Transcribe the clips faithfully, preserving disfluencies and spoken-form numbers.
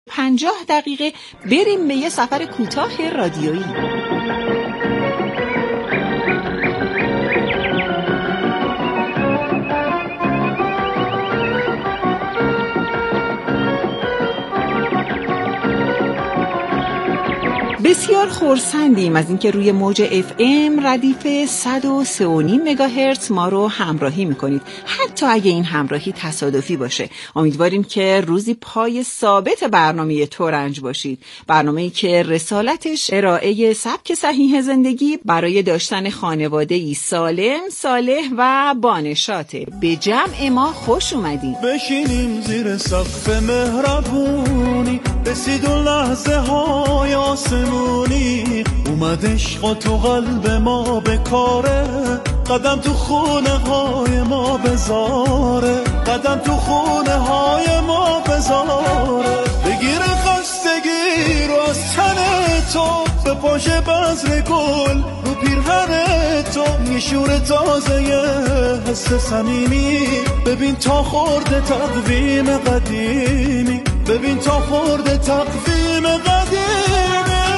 پنجاه دقیقه بریم به یه سفر کوتاه رادیویی. بسیار خرسندیم از اینکه روی موج اف ام ردیف صد و سه و نیم مگاهرتز ما رو همراهی میکنید، حتی اگه این همراهی تصادفی باشه. امیدواریم که روزی پای ثابت برنامه ترنج باشید، برنامه‌ای که رسالتش ارائه سبک صحیح زندگی برای داشتن خانواده‌ای سالم، صالح و بانشاته. به جمع ما خوش اومدین. بشینیم زیر سقف مهربونی، رسید اون لحظه های آسمونی، اومد عشق تو قلب ما بکاره، قدم تو خونه های ما بذاره، قدم تو خونه های ما بذاره، بگیره خستگی رو از تن تو، به پاشه بذر گل رو پیرهن تو، نشور تازه یه حس صمیمی، ببین تا خورده تقویم قدیمی، ببین تا خورده تقویم قدیمی.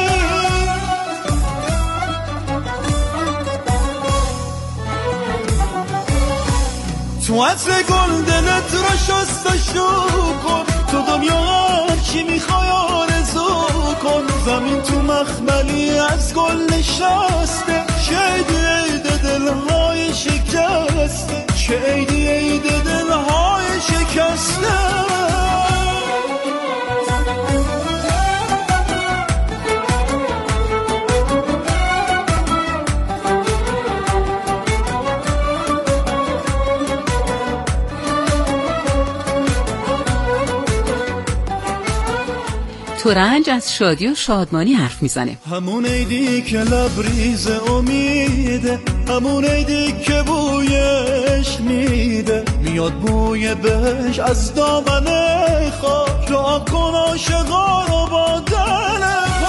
تو عطر گل دلت رو شستشو کن، تو دنیا هر چی میخوای آرزو کن، زمین تو مخملی از گل نشسته، چه عیدی عید دلهای شکسته، چه عیدی عید دلهای شکسته. ترنج از شادی و شادمانی حرف میزنه. همون عیدی که لبریز امیده، همون عیدی که بویش میده، میاد بوی بهش از دامن خاک، دعا کن عاشقا رو با دل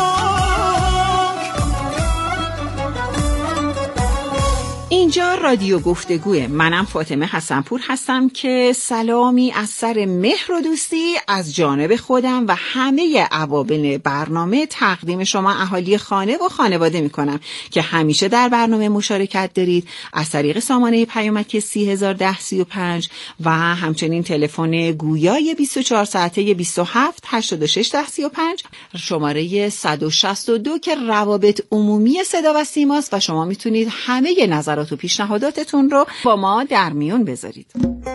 اینجا رادیو گفتگوه. منم فاطمه حسنپور هستم که سلامی از سر مهر و دوستی از جانب خودم و همه عوامل برنامه تقدیم شما اهالی خانه و خانواده میکنم که همیشه در برنامه مشارکت دارید از طریق سامانه پیامک سی هزار و ده سی و پنج و همچنین تلفن گویای بیست و چهار ساعته بیست و هفت هشتاد و شش ده سی و پنج، شماره صد و شصت و دو که روابط عمومی صدا و سیماست و شما میتونید همه نظرات و پیشنهاداتتون رو با ما در میون بذارید.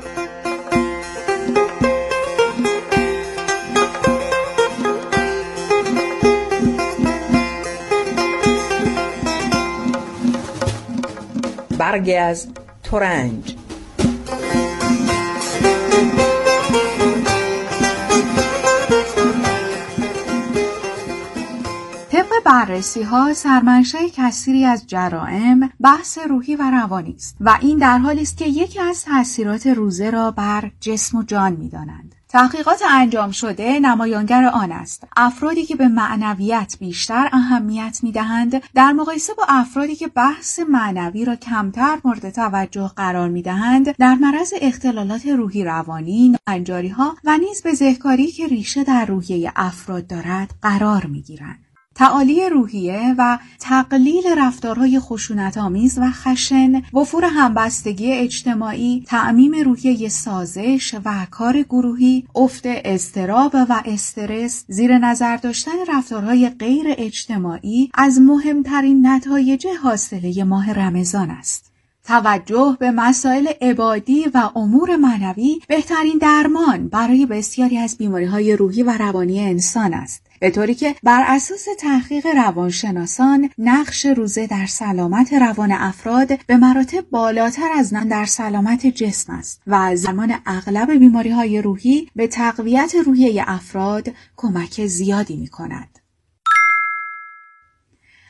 برگی از ترنج. طبق بررسی ها سرمنشأ کثیری از جرائم بحث روحی و روانی است و این در حالی است که یکی از تأثیرات روزه را بر جسم و جان می‌دانند. تحقیقات انجام شده نمایانگر آن است افرادی که به معنویت بیشتر اهمیت می‌دهند در مقایسه با افرادی که بحث معنوی را کمتر مورد توجه قرار می‌دهند در معرض اختلالات روحی روانی، ناهنجاری‌ها و نیز بزهکاری که ریشه در روحیه افراد دارد قرار می‌گیرند. تعالی روحیه و تقلیل رفتارهای خشونت‌آمیز و خشن، وفور همبستگی اجتماعی، تعمیم روحیه سازش و کار گروهی، افت اضطراب و استرس، زیر نظر داشتن رفتارهای غیر اجتماعی از مهمترین نتایج حاصله ماه رمضان است. توجه به مسائل عبادی و امور معنوی بهترین درمان برای بسیاری از بیماری‌های روحی و روانی انسان است، به طوری که بر اساس تحقیق روانشناسان نقش روزه در سلامت روان افراد به مراتب بالاتر از آن در سلامت جسم است و از درمان اغلب بیماری‌های روحی به تقویت روحیه افراد کمک زیادی می‌کند.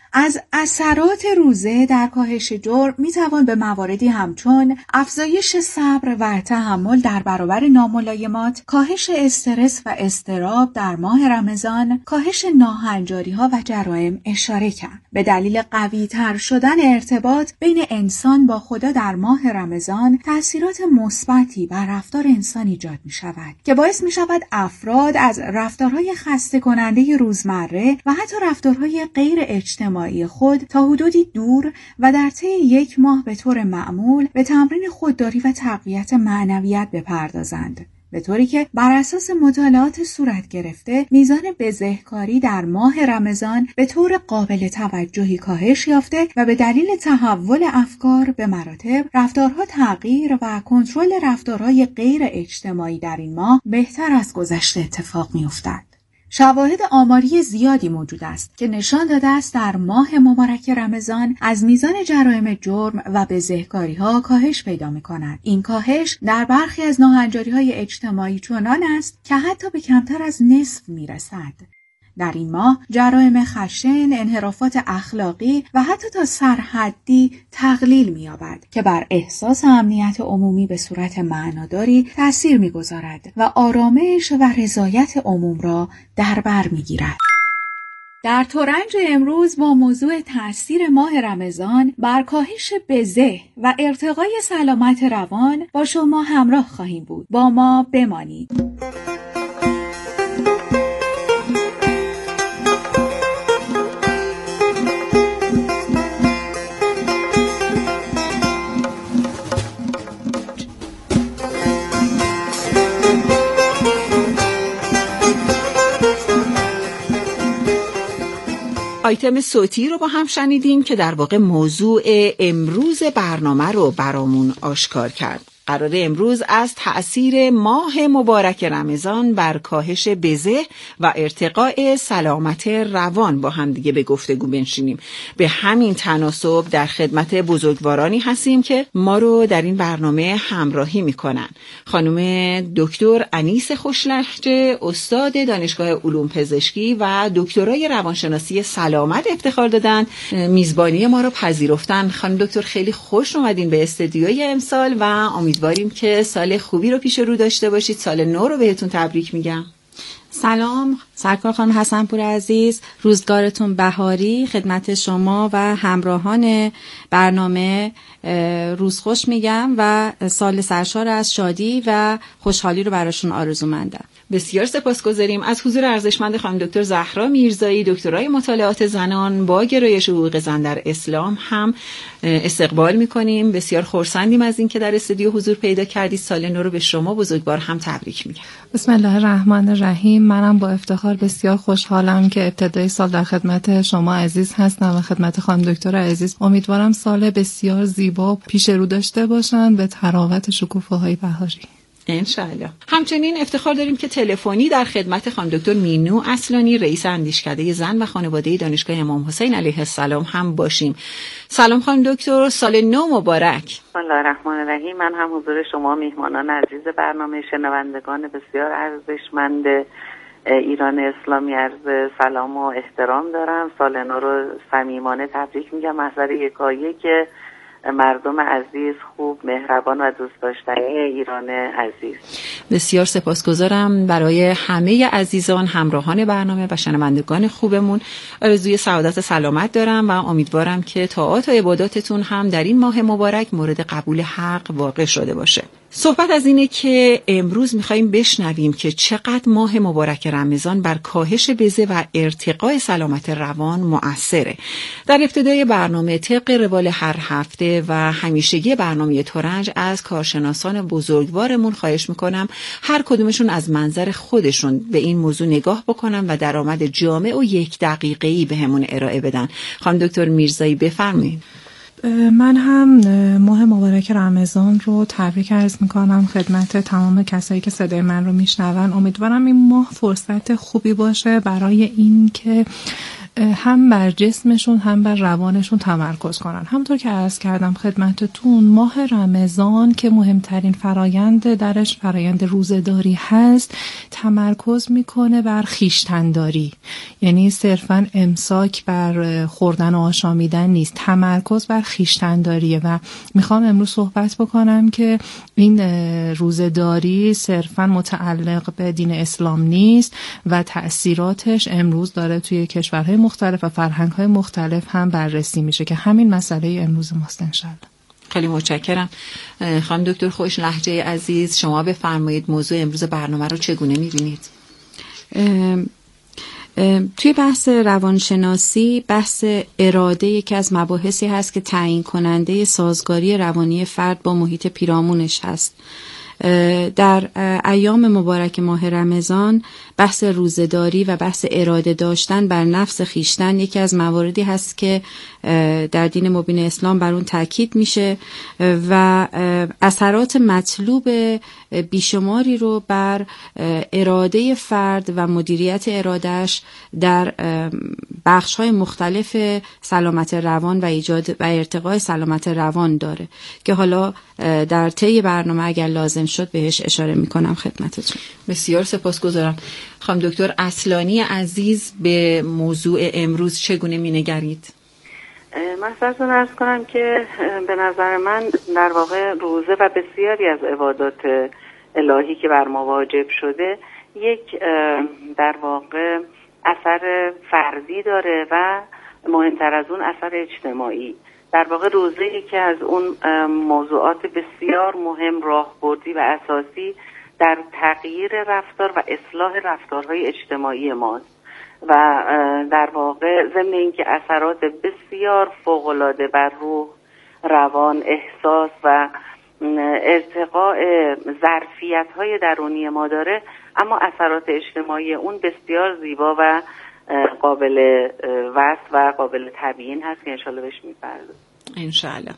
از اثرات روزه در کاهش جرم میتوان به مواردی همچون افزایش صبر و تحمل در برابر ناملایمات، کاهش استرس و اضطراب در ماه رمضان، کاهش ناهنجاری‌ها و جرائم اشاره کرد. به دلیل قوی‌تر شدن ارتباط بین انسان با خدا در ماه رمضان، تأثیرات مثبتی بر رفتار انسان ایجاد می‌شود که باعث می‌شود افراد از رفتارهای خسته کننده روزمره و حتی رفتارهای غیر اجتماعی خود تا حدودی دور و در طی یک ماه به طور معمول به تمرین خودداری و تقویت معنویت بپردازند، به طوری که بر اساس مطالعات صورت گرفته میزان بزهکاری در ماه رمضان به طور قابل توجهی کاهش یافته و به دلیل تحول افکار به مراتب رفتارها تغییر و کنترل رفتارهای غیر اجتماعی در این ماه بهتر از گذشته اتفاق می‌افتد. شواهد آماری زیادی موجود است که نشان داده است در ماه مبارک رمضان از میزان جرایم جرم و بزهکاری‌ها کاهش پیدا می‌کند. این کاهش در برخی از ناهنجاری‌های اجتماعی چنان است که حتی به کمتر از نصف می‌رسد. در این ماه جرایم خشن، انحرافات اخلاقی و حتی تا سرحدی تقلیل می‌یابد که بر احساس امنیت عمومی به صورت معناداری تأثیر می‌گذارد و آرامش و رضایت عموم را در بر می‌گیرد. در ترنج امروز با موضوع تأثیر ماه رمضان بر کاهش بزه و ارتقای سلامت روان با شما همراه خواهیم بود. با ما بمانید. آیتم صوتی رو با هم شنیدیم که در واقع موضوع امروز برنامه رو برامون آشکار کرد. قرار امروز از تأثیر ماه مبارک رمضان بر کاهش بزه و ارتقاء سلامت روان با هم دیگه به گفتگو بنشینیم. به همین تناسب در خدمت بزرگوارانی هستیم که ما رو در این برنامه همراهی میکنن. خانم دکتر انیس خوشلهجه، استاد دانشگاه علوم پزشکی و دکترای روانشناسی سلامت افتخار دادن، میزبانی ما رو پذیرفتن. خانم دکتر خیلی خوش اومدین به استودیوی امسال و امید امیدواریم که سال خوبی رو پیش رو داشته باشید. سال نو رو بهتون تبریک میگم. سلام سرکار خانم حسنپور عزیز، روزگارتون بهاری. خدمت شما و همراهان برنامه روز خوش میگم و سال سرشار از شادی و خوشحالی رو براشون آرزومندم. بسیار سپاسگزاریم. از حضور ارزشمند خانم دکتر زهرا میرزایی، دکترای مطالعات زنان با گرایش حقوق زن در اسلام هم استقبال میکنیم. بسیار خرسندیم از این که در استودیو حضور پیدا کردید. سال نو رو به شما بزرگوار هم تبریک میگم. بسم الله الرحمن الرحیم. منم با افتخار بسیار خوشحالم که ابتدای سال در خدمت شما عزیز هستم و خدمت خانم دکتر عزیز. امیدوارم سال بسیار زیبا پیش رو داشته باشن به تراوت شکوفه‌های بهاری. انشالله. همچنین افتخار داریم که تلفنی در خدمت خانم دکتر مینو اصلانی، رئیس اندیشکده زن و خانواده دانشگاه امام حسین علیه السلام هم باشیم. سلام خانم دکتر، سال نو مبارک. بسم الله الرحمن الرحیم. من هم حضور شما میهمانان عزیز برنامه، شنوندگان بسیار ارزشمند ایران اسلامی عرض سلام و احترام دارم. سال نو رو صمیمانه تبریک میگم. محضر یکایک که مردم عزیز، خوب، مهربان و دوست داشتنی ایران عزیز. بسیار سپاسگزارم. برای همه عزیزان، همراهان برنامه و شنوندگان خوبمون آرزوی سعادت و سلامت دارم و امیدوارم که طاعات و عباداتتون هم در این ماه مبارک مورد قبول حق واقع شده باشه. صحبت از اینه که امروز میخواییم بشنویم که چقدر ماه مبارک رمضان بر کاهش بزه و ارتقاء سلامت روان مؤثره. در ابتدای برنامه طبق روال هر هفته و همیشگی برنامه ترنج از کارشناسان بزرگوارمون خواهش میکنم هر کدومشون از منظر خودشون به این موضوع نگاه بکنن و درآمد جامع و یک دقیقه‌ای بهمون ارائه بدن. خانم دکتر میرزایی بفرمایید. من هم ماه مبارک رمضان رو تبریک عرض میکنم خدمت تمام کسایی که صدای من رو میشنون. امیدوارم این ماه فرصت خوبی باشه برای این که هم بر جسمشون هم بر روانشون تمرکز کنن. همونطور که عرض کردم خدمتتون، ماه رمضان که مهمترین فرایند درش فرایند روزه‌داری هست، تمرکز میکنه بر خویشتن‌داری، یعنی صرفاً امساک بر خوردن و آشامیدن نیست، تمرکز بر خویشتن‌داریه. و میخوام امروز صحبت بکنم که این روزه‌داری صرفاً متعلق به دین اسلام نیست و تأثیراتش امروز داره توی کشورهای مختلف و فرهنگ‌های مختلف هم بررسی میشه که همین مسئله امروز ماست انشالله. خیلی متشکرم. خانم دکتر خوش لهجه عزیز، شما بفرمایید موضوع امروز برنامه رو چگونه می‌بینید؟ توی بحث روانشناسی، بحث اراده یکی از مباحثی هست که تعیین کننده سازگاری روانی فرد با محیط پیرامونش هست. در ایام مبارک ماه رمضان بحث روزه‌داری و بحث اراده داشتن بر نفس خیشتن یکی از مواردی هست که در دین مبین اسلام بر اون تاکید میشه و اثرات مطلوب بیشماری رو بر اراده فرد و مدیریت ارادهش در بخش‌های مختلف سلامت روان و ایجاد و ارتقای سلامت روان داره که حالا در طی برنامه اگر لازم شد بهش اشاره میکنم خدمتتون. بسیار سپاسگزارم. خانم دکتر اصلانی عزیز، به موضوع امروز چگونه مینگرید؟ من سرتون عرض کنم که به نظر من در واقع روزه و بسیاری از عبادات الهی که بر ما واجب شده یک در واقع اثر فردی داره و مهمتر از اون اثر اجتماعی. در واقع روزه یکی از اون موضوعات بسیار مهم، راهبردی و اساسی در تغییر رفتار و اصلاح رفتارهای اجتماعی ماست و در واقع ضمن اینکه اثرات بسیار فوق‌العاده بر روح، روان، احساس و ارتقاء ظرفیت‌های درونی ما داره، اما اثرات اجتماعی اون بسیار زیبا و قابل وصف و قابل تبیین هست که انشالله بهش می‌پردازیم. انشالله.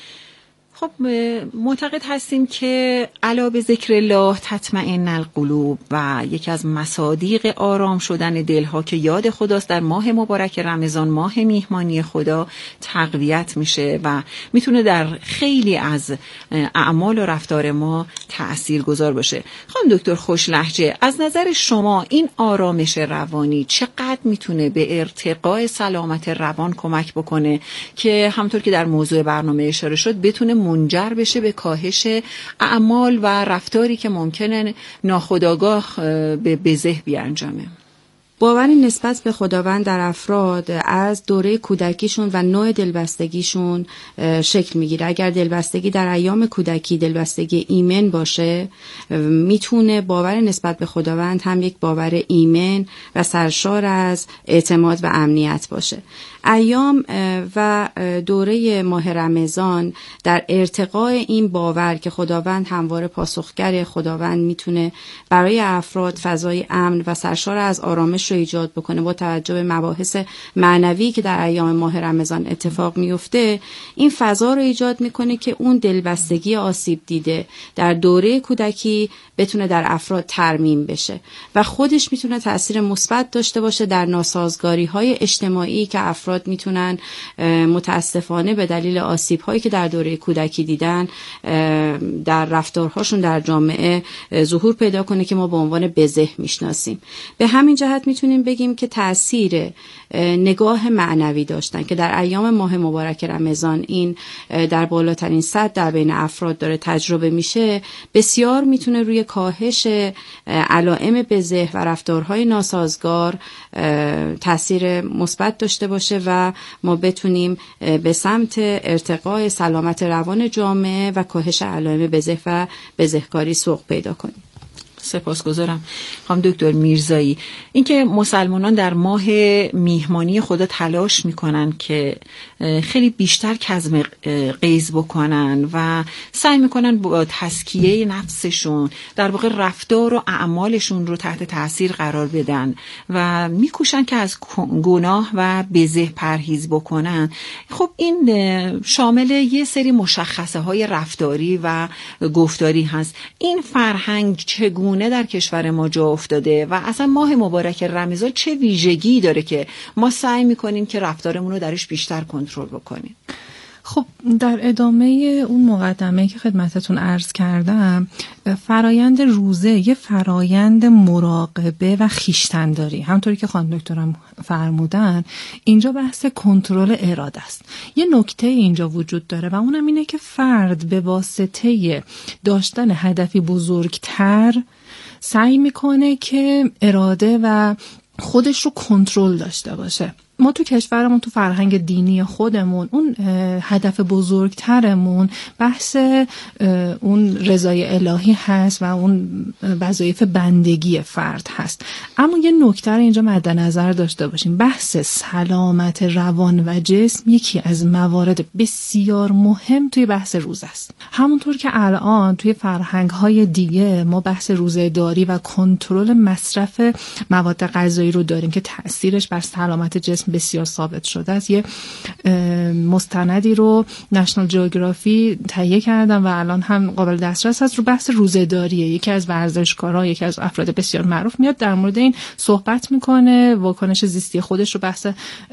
خب معتقد هستیم که علا به ذکر الله تطمئن القلوب و یکی از مصادیق آرام شدن دلها که یاد خداست در ماه مبارک رمضان، ماه میهمانی خدا، تقویت میشه و میتونه در خیلی از اعمال و رفتار ما تأثیر گذار باشه. خانم دکتر خوش لهجه، از نظر شما این آرامش روانی چقدر میتونه به ارتقاء سلامت روان کمک بکنه که همونطور که در موضوع برنامه اشاره شد بتونه منجر بشه به کاهش اعمال و رفتاری که ممکنه ناخودآگاه به بزه بیانجامه؟ باوری نسبت به خداوند در افراد از دوره کودکیشون و نوع دلبستگیشون شکل میگیره. اگر دلبستگی در ایام کودکی دلبستگی ایمن باشه، میتونه باور نسبت به خداوند هم یک باور ایمن و سرشار از اعتماد و امنیت باشه. ایام و دوره ماه رمضان در ارتقاء این باور که خداوند همواره پاسخگر، خداوند میتونه برای افراد فضای امن و سرشار از آرامش رو ایجاد بکنه با توجه به مباحث معنوی که در ایام ماه رمضان اتفاق میفته، این فضا رو ایجاد میکنه که اون دلبستگی آسیب دیده در دوره کودکی بتونه در افراد ترمیم بشه و خودش میتونه تأثیر مثبت داشته باشه در ناسازگاری های اجتماعی که افراد میتونن متاسفانه به دلیل آسیب هایی که در دوره کودکی دیدن در رفتارهاشون در جامعه ظهور پیدا کنه که ما به عنوان بزه میشناسیم. به همین جهت میتونیم بگیم که تأثیر نگاه معنوی داشتن که در ایام ماه مبارک رمضان این در بالاترین سطح در بین افراد داره تجربه میشه، بسیار میتونه روی کاهش علائم بزه و رفتارهای ناسازگار تأثیر مثبت داشته باشه و ما بتونیم به سمت ارتقاء سلامت روان جامعه و کاهش علائم بزه و بزهکاری سوق پیدا کنیم. سپاسگزارم. خانم دکتر میرزایی، اینکه مسلمانان در ماه میهمانی خدا تلاش میکنن که خیلی بیشتر کظم غیظ بکنن و سعی میکنن با تزکیه نفسشون در واقع رفتار و اعمالشون رو تحت تاثیر قرار بدن و میکوشن که از گناه و بزه پرهیز بکنن، خب این شامل یه سری مشخصه های رفتاری و گفتاری هست. این فرهنگ چگونه چگونه در کشور ما جا افتاده و اصلا ماه مبارک رمضان چه ویژگی داره که ما سعی میکنیم که رفتارمون رو درش بیشتر کنترل بکنیم؟ خب در ادامه اون مقدمه که خدمتتون عرض کردم، فرایند روزه یه فرایند مراقبه و خویشتن‌داری، همونطوری که خانم دکترم فرمودن اینجا بحث کنترل اراده است. یه نکته اینجا وجود داره و اونم اینه که فرد به واسطه داشتن هدفی بزرگتر سعی میکنه که اراده و خودش رو کنترل داشته باشه. ما تو کشورمون تو فرهنگ دینی خودمون اون هدف بزرگترمون بحث اون رضای الهی هست و اون وظایف بندگی فرد هست. اما یه نکته اینجا مد نظر داشته باشیم، بحث سلامت روان و جسم یکی از موارد بسیار مهم توی بحث روزه است. همونطور که الان توی فرهنگ‌های دیگه ما بحث روزه‌داری و کنترل مصرف مواد غذایی رو داریم که تأثیرش بر سلامت جسم بسیار ثابت شده است. یه مستندی رو نشنال جیوگرافی تهیه کردن و الان هم قابل دسترس هست رو بحث روزه‌داریه. یکی از ورزشکارا، یکی از افراد بسیار معروف میاد در مورد این صحبت میکنه، واکنش زیستی خودش رو، بحث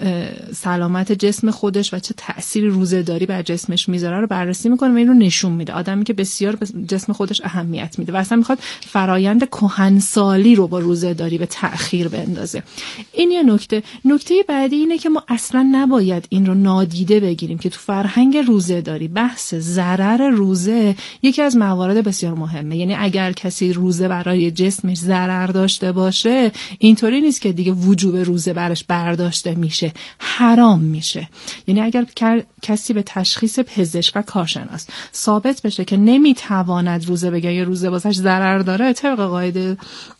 سلامت جسم خودش و چه تأثیری روزه‌داری بر جسمش میذاره رو بررسی میکنه و این رو نشون میده. آدمی که بسیار به جسم خودش اهمیت میده و اصلا میخواد فرایند کهنسالی رو با روزه‌داری به تأخیر بندازه. این یه نکته. نکته بعدی اینه که ما اصلا نباید این رو نادیده بگیریم که تو فرهنگ روزه‌داری بحث ضرر روزه یکی از موارد بسیار مهمه. یعنی اگر کسی روزه برای جسمش ضرر داشته باشه، اینطوری نیست که دیگه وجوب روزه برش برداشته میشه، حرام میشه. یعنی اگر کسی به تشخیص پزشک و کارشناس ثابت بشه که نمیتواند روزه بگیره یا روزه واسش ضرر داره، طبق قاعده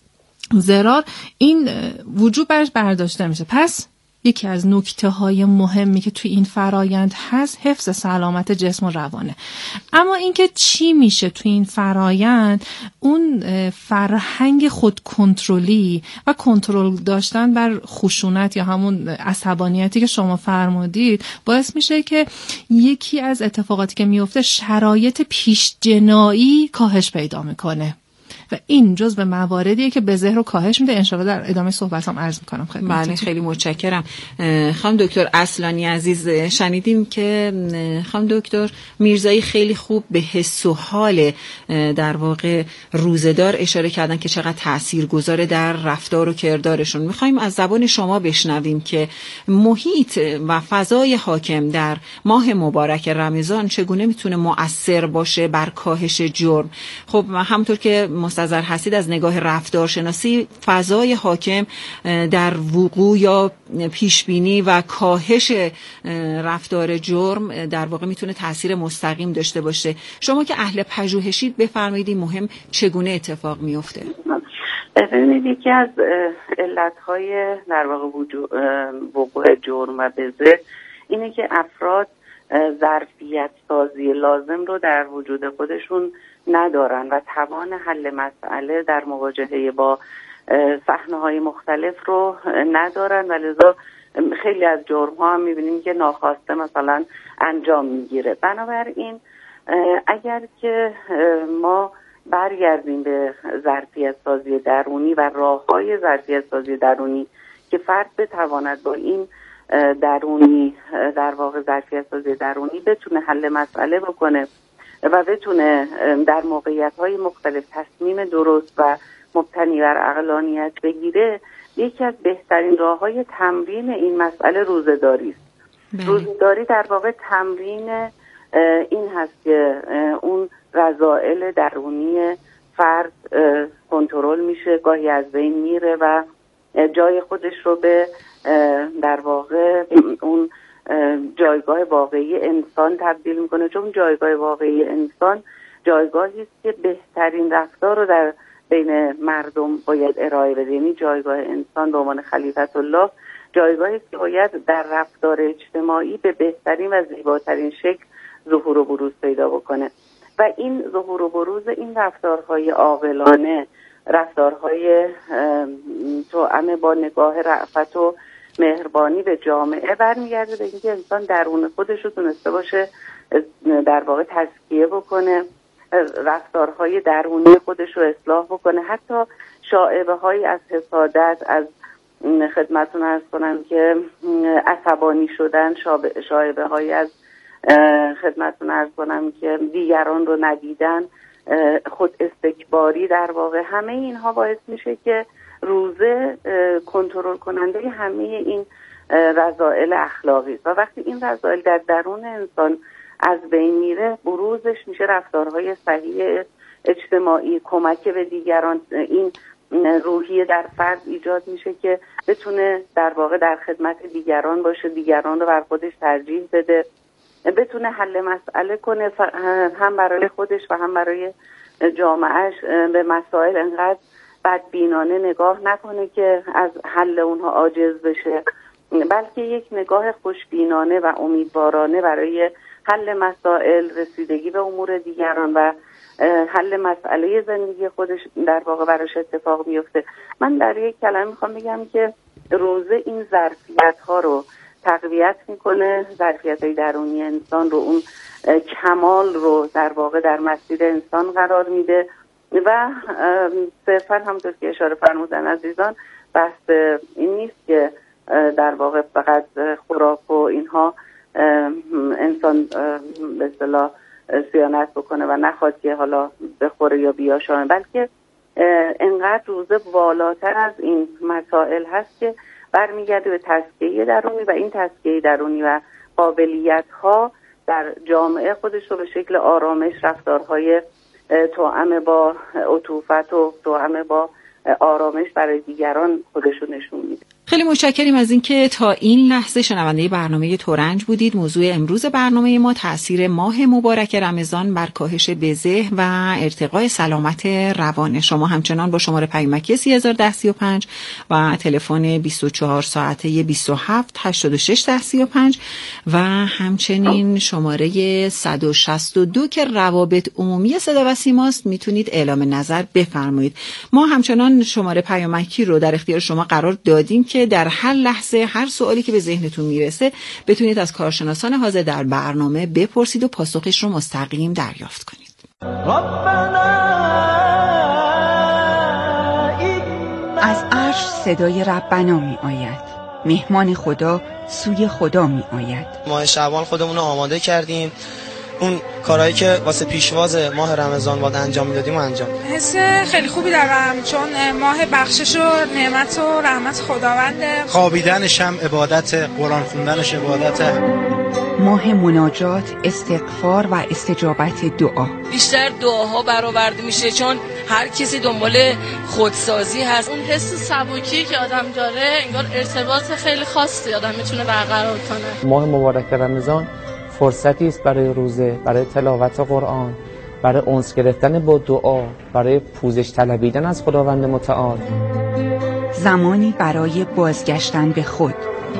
ضرار این وجوب برش برداشته میشه. پس یکی از نکته‌های مهمی که توی این فرایند هست حفظ سلامت جسم و روانه. اما اینکه چی میشه توی این فرایند، اون فرهنگ خود کنترلی و کنترل داشتن بر خشونت یا همون عصبانیتی که شما فرمودید باعث میشه که یکی از اتفاقاتی که میفته شرایط پیش جنایی کاهش پیدا میکنه و این جزء مواردیه که به ذهن رو کاهش میده. انشاءالله در ادامه صحبتام عرض میکنم خدمتتون. بله، خیلی متشکرم. خانم دکتر اصلانی عزیز، شنیدیم که خانم دکتر میرزایی خیلی خوب به حس و حال در واقع روزه‌دار اشاره کردن که چقدر تاثیرگذاره در رفتار و کردارشون. میخوایم از زبان شما بشنویم که محیط و فضای حاکم در ماه مبارک رمضان چگونه میتونه مؤثر باشه بر کاهش جرم. خب همونطور که مستحضر هستید از نگاه رفتارشناسی، فضای حاکم در وقوع یا پیشبینی و کاهش رفتار جرم در واقع میتونه تاثیر مستقیم داشته باشه. شما که اهل پژوهشید بفرمایید این مهم چگونه اتفاق میفته؟ ببینید یکی از علتهای در واقع وقوع جرم و بزه اینه که افراد ظرفیت سازی لازم رو در وجود خودشون ندارن و توان حل مسئله در مواجهه با صحنه‌های مختلف رو ندارن و لذا خیلی از جرم‌ها هم می‌بینیم که ناخواسته مثلا انجام میگیره. بنابراین اگر که ما برگردیم به ظرفیت سازی درونی و راه‌های ظرفیت سازی درونی که فرد بتواند با این درونی در واقع ظرفیت سازی درونی بتونه حل مسئله بکنه و بتونه در موقعیت‌های مختلف تصمیم درست و مبتنی بر عقلانیت بگیره، یکی از بهترین راه‌های تمرین این مسئله روزه‌داری است. روزه‌داری در واقع تمرین این هست که اون رذائل درونی فرد کنترل میشه، گاهی از بین میره و جای خودش رو به در واقع اون جایگاه واقعی انسان تبدیل میکنه، چون جایگاه واقعی انسان جایگاهی است که بهترین رفتار رو در بین مردم باید ارائه بده. یعنی جایگاه انسان به عنوان خلیفت الله جایگاهی است که باید در رفتار اجتماعی به بهترین و زیباترین شکل ظهور و بروز پیدا بکنه و این ظهور و بروز این رفتارهای عاقلانه، رفتارهای توأم با نگاه رأفت و مهربانی به جامعه برمیگرده به اینکه انسان درون خودش رو تونسته باشه در واقع تزکیه بکنه رفتارهای درونی خودش رو اصلاح بکنه. حتی شائبه های از حسادت، از خدمتتون عرض کنم که عصبانی شدن، شائبه های از خدمتتون عرض کنم که دیگران رو ندیدن، خود استکباری، در واقع همه اینها باعث میشه که روزه کنترل کننده همه این رذائل اخلاقی است و وقتی این رذائل در درون انسان از بین میره، بروزش میشه رفتارهای صحیح اجتماعی، کمک به دیگران. این روحیه در فرد ایجاد میشه که بتونه در واقع در خدمت دیگران باشه، دیگران رو بر خودش ترجیح بده، بتونه حل مسئله کنه، هم برای خودش و هم برای جامعهش. به مسائل انقدر بدبینانه نگاه نکنه که از حل اونها عاجز بشه، بلکه یک نگاه خوشبینانه و امیدوارانه برای حل مسائل، رسیدگی به امور دیگران و حل مسئله زندگی خودش در واقع براش اتفاق میفته. من در یک کلمه میخوام بگم که روزه این ظرفیت ها رو تقویت میکنه، ظرفیت های درونی انسان رو، اون کمال رو در واقع در مسیر انسان قرار میده و صرفا همونطور که اشاره فرمودن عزیزان، بحث این نیست که در واقع فقط خوراک و اینها انسان به اصطلاح صیانت بکنه و نخواد که حالا بخوره یا بیاشامه، بلکه انقدر روزه والاتر از این مسائل هست که برمیگرده به تزکیه درونی و این تزکیه درونی و قابلیت ها در جامعه خودش رو به شکل آرامش، رفتارهای توأم با عطوفت و توأم با آرامش برای دیگران خودشون نشون میده. خیلی متشکریم از اینکه تا این لحظه شنونده برنامه ترنج بودید. موضوع امروز برنامه ما تأثیر ماه مبارک رمضان بر کاهش بزه و ارتقای سلامت روان. شما همچنان با شماره پیامکی سه هزار و ده سی و پنج و تلفن بیست و چهار ساعته بیست و هفت هشتاد و شش ده سی و پنج و همچنین شماره صد و شصت و دو که روابط عمومی صدا و سیماست میتونید اعلام نظر بفرمایید. ما همچنان شماره پیامکی رو در اختیار شما قرار دادیم که در هر لحظه هر سوالی که به ذهنتون میرسه بتونید از کارشناسان حاضر در برنامه بپرسید و پاسخش رو مستقیم دریافت کنید. از عرش صدای ربنا می آید، مهمان خدا سوی خدا می آید. ماه شعبان خودمون رو آماده کردیم، اون کارهایی که واسه پیشواز ماه رمضان باید انجام میدادیم و انجام. حس خیلی خوبی دارم چون ماه بخشش و نعمت و رحمت خداونده. خوابیدنش هم عبادت، قرآن خوندنش عبادت. ماه مناجات، استغفار و استجابت دعا. بیشتر دعاها برآورده میشه چون هر کسی دنبال خودسازی هست. اون حس سبکی که آدم داره انگار ارتباط خیلی خاصی آدم میتونه برقرار کنه. ماه مبارک رمضان فرصتی است برای روزه، برای تلاوت قرآن، برای انس گرفتن با دعا، برای پوزش طلبیدن از خداوند متعال. زمانی برای بازگشتن به خود.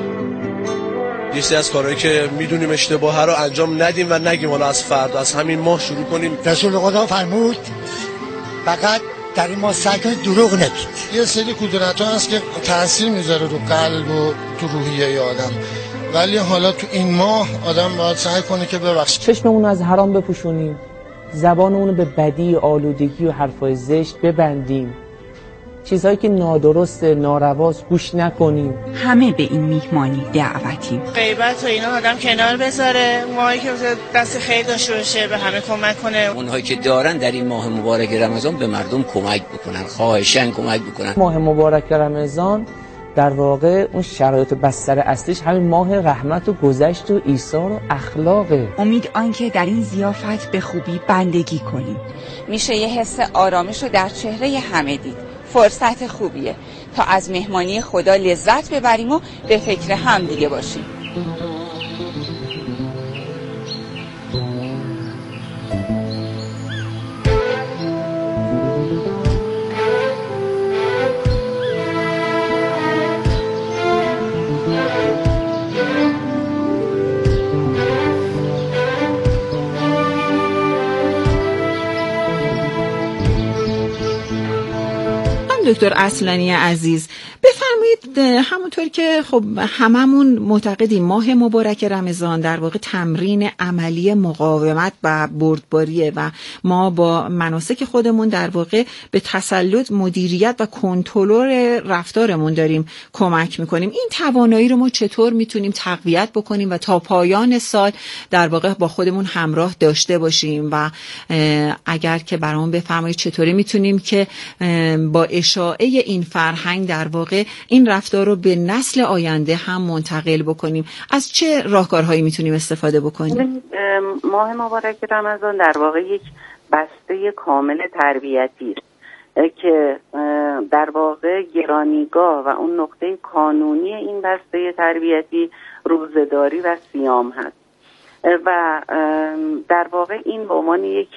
یه سری از کارهایی که میدونیم اشتباهه رو انجام ندیم و نگیم حالا از فردا، از همین ماه شروع کنیم. رسول خدا فرمود فقط در این ماه سعی کنید دروغ نگید. یه سری کدورت‌ها هست که تاثیر میذاره رو قلب و تو روحیه آدم، ولی حالا تو این ماه آدم باید سعی کنه که ببخشید. چشممون از حرام بپوشونیم، زبانمون به بدی، آلودگی و حرفای زشت ببندیم، چیزهایی که نادرست، نارواست گوش نکنیم. همه به این میهمانی دعوتیم. غیبت و اینا آدم کنار بذاره، ماهی که دست خیر داشته باشه به همه کمک کنه. اونهایی که دارن در این ماه مبارک رمضان به مردم کمک بکنن، خواهشاً کمک بکنن. ماه مبارک رمضان در واقع اون شرایط بستر اصلیش همین ماه رحمت و گذشت و ایثار و اخلاقه. امید آنکه در این ضیافت به خوبی بندگی کنیم. میشه یه حس آرامش رو در چهره همه دید. فرصت خوبیه تا از مهمانی خدا لذت ببریم و به فکر هم دیگه باشیم. دکتر اصلانی عزیز، بفرمایید بفرمایید همونطور که خب هممون معتقدیم ماه مبارک رمضان در واقع تمرین عملی مقاومت و بردباریه و ما با مناسک خودمون در واقع به تسلط، مدیریت و کنترل رفتارمون داریم کمک میکنیم. این توانایی رو ما چطور میتونیم تقویت بکنیم و تا پایان سال در واقع با خودمون همراه داشته باشیم و اگر که برامون بفرمایید چطوری میتونیم که با اشاعه این فرهنگ در واقع این رفتار رو به نسل آینده هم منتقل بکنیم؟ از چه راهکارهایی میتونیم استفاده بکنیم؟ ماه مبارک رمضان در واقع یک بسته کامل تربیتی که در واقع گرانیگاه و اون نقطه کانونی این بسته تربیتی روزه‌داری و صیام هست و در واقع این به عنوان یک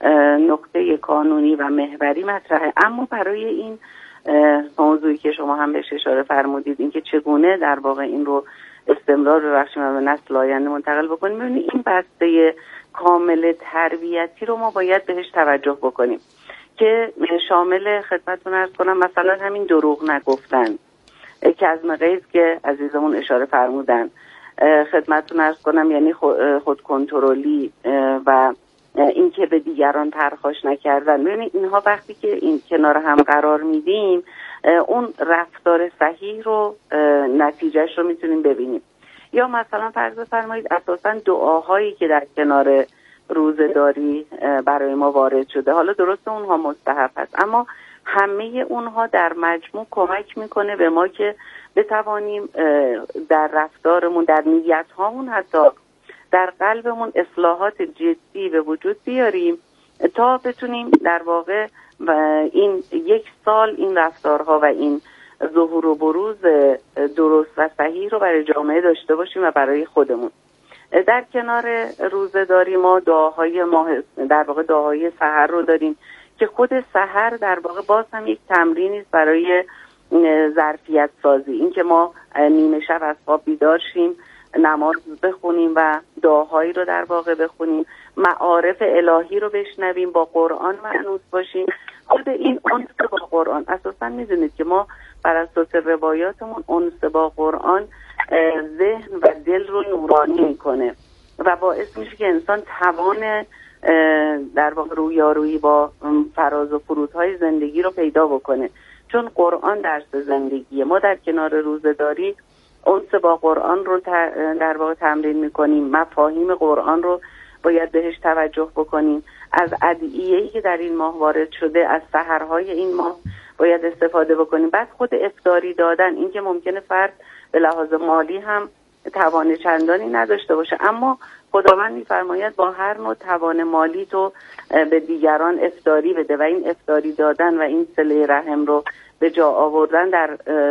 نقطه کانونی و محوری مطرحه. اما برای این موضوعی که شما هم بهش اشاره فرمودید، این که چگونه در واقع این رو استمرار ببخشیم و به نسل آینده منتقل بکنیم، ببینید این بسته کامل تربیتی رو ما باید بهش توجه بکنیم که شامل خدمتتون عرض کنم مثلا همین دروغ نگفتن، کظم غیظ که عزیزمون اشاره فرمودن، خدمتتون عرض کنم یعنی خود کنترلی و این که به دیگران پرخاش نکردن. ببینید اینها وقتی که این کنار هم قرار میدیم اون رفتار صحیح رو نتیجهش رو میتونیم ببینیم. یا مثلا فرض فرمایید اساسا دعاهایی که در کنار روزه‌داری برای ما وارد شده، حالا درست اونها مستحب هست اما همه اونها در مجموع کمک میکنه به ما که بتوانیم در رفتارمون، در نیت هامون، حتی در قلبمون اصلاحات جدی به وجود بیاریم تا بتونیم در واقع این یک سال این رفتارها و این ظهور و بروز درست و صحیح رو برای جامعه داشته باشیم و برای خودمون. در کنار روزه‌داری ما دعاهای ماه در واقع دعاهای سحر رو داریم که خود سحر در واقع باز هم یک تمرینی است برای ظرفیت سازی، این که ما نیمه شب از خواب بیدار شیم، نماز بخونیم و دعاهایی رو در واقع بخونیم، معارف الهی رو بشنویم، با قرآن معنوس باشیم. خود این انس با قرآن اساسا میدونید که ما بر اساس روایاتمون انس با قرآن ذهن و دل رو نورانی میکنه و باعث میشه که انسان توان در واقع رویارویی با فراز و فرودهای زندگی رو پیدا بکنه، چون قرآن درس زندگیه. ما در کنار روزه‌داری انس با قرآن رو در واقع تمرین میکنیم، مفاهیم قرآن رو باید بهش توجه بکنیم، از ادعیه‌ای که در این ماه وارد شده، از سحرهای این ماه باید استفاده بکنیم. بعد خود افطاری دادن، این که ممکنه فرد به لحاظ مالی هم توان چندانی نداشته باشه اما خداوند می‌فرماید با هر نوع توان مالی تو به دیگران افطاری بده و این افطاری دادن و این صله رحم رو به جا آوردن در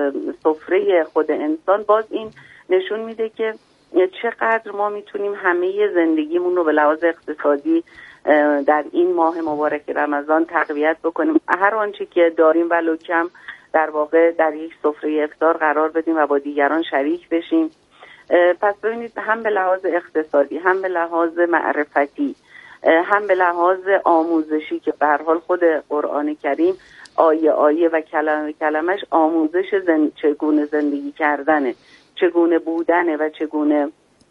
سفره خود انسان باز این نشون میده که چقدر ما میتونیم همه زندگیمون رو به لحاظ اقتصادی در این ماه مبارک رمضان تقویت بکنیم، هر آنچه که داریم ولو کم در واقع در یک سفره افطار قرار بدیم و با دیگران شریک بشیم. پس ببینید هم به لحاظ اقتصادی، هم به لحاظ معرفتی، هم به لحاظ آموزشی که به هر حال خود قرآن کریم آیه آیه و کلمه کلمش آموزش زن... چگونه زندگی کردنه، چگونه بودنه و چگونه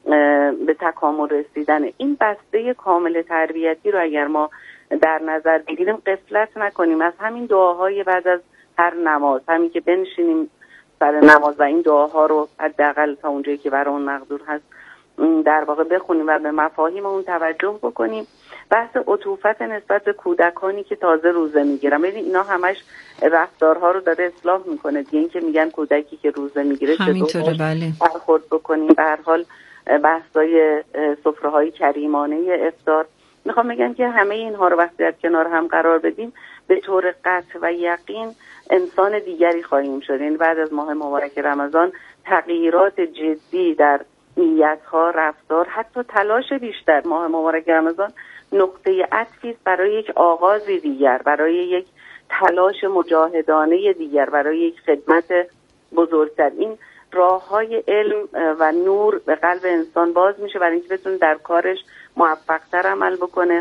به تکامل رسیدنه. این بسته کامل تربیتی رو اگر ما در نظر بگیریم غفلت نکنیم از همین دعاهای بعد از هر نماز، همین که بنشینیم سر نماز و این دعاها رو حداقل تا اونجایی که برامون مقدور هست در واقع بخونیم و به مفاهیم اون توجه بکنیم. بحث عطوفت نسبت به کودکانی که تازه روزه میگیرن، ببین اینا همش رفتارها رو داره اصلاح میکنه دیگه. این که میگن کودکی که روزه میگیره همینطوره، بله، برخورد بکنیم. به هر حال بحثای سفره‌های کریمانه افطار، میخوام بگم که همه اینها رو وقتی در کنار هم قرار بدیم به طور قطع و یقین انسان دیگری خواهیم شد. یعنی بعد از ماه مبارک رمضان تغییرات جدی در نیت‌ها، رفتار، حتی تلاش بیشتر. ماه مبارک رمضان نقطه عطفی است برای یک آغاز دیگر، برای یک تلاش مجاهدانه دیگر، برای یک خدمت بزرگتر. این راه‌های علم و نور به قلب انسان باز میشه برای اینکه بتونه در کارش موفق‌تر عمل بکنه،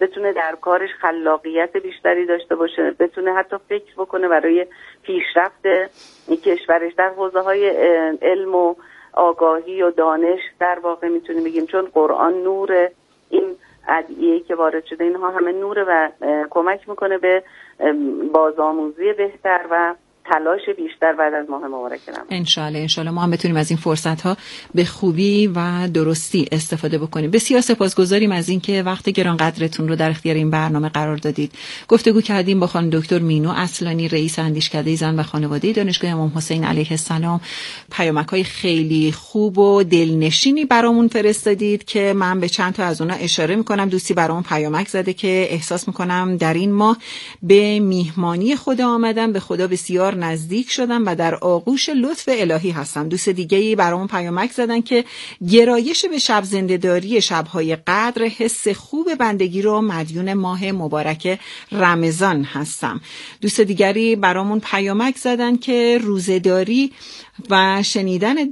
بتونه در کارش خلاقیت بیشتری داشته باشه، بتونه حتی فکر بکنه برای پیشرفت کشورش در حوزه‌های علم و آگاهی و دانش. در واقع میتونیم بگیم چون قرآن نور، این ادعیه‌ای که وارد شده اینها همه نوره و کمک میکنه به بازآموزی بهتر و تلاش بیشتر بعد از ماه مبارک رمضان. انشالله انشالله ما هم بتونیم از این فرصت ها به خوبی و درستی استفاده بکنیم. بسیار سپاسگزاریم از اینکه وقت گرانقدرتون رو در اختیار این برنامه قرار دادید. گفتگو کردیم با خانم دکتر مینو اصلانی، رئیس اندیشکده زن و خانواده دانشگاه امام حسین علیه السلام. پیامک‌های خیلی خوب و دلنشینی برامون فرستادید که من به چند تا از اونها اشاره میکنم. دوستی برامون پیامک زده که احساس میکنم در این ماه به میهمانی خدا آمدم، به خدا بسیار نزدیک شدم و در آغوش لطف الهی هستم. دوست دیگه‌ای برامون پیامک زدن که گرایش به شب زنده‌داری شب‌های قدر حس خوب بندگی رو مدیون ماه مبارک رمضان هستم. دوست دیگری برامون پیامک زدن که روزه‌داری و شنیدن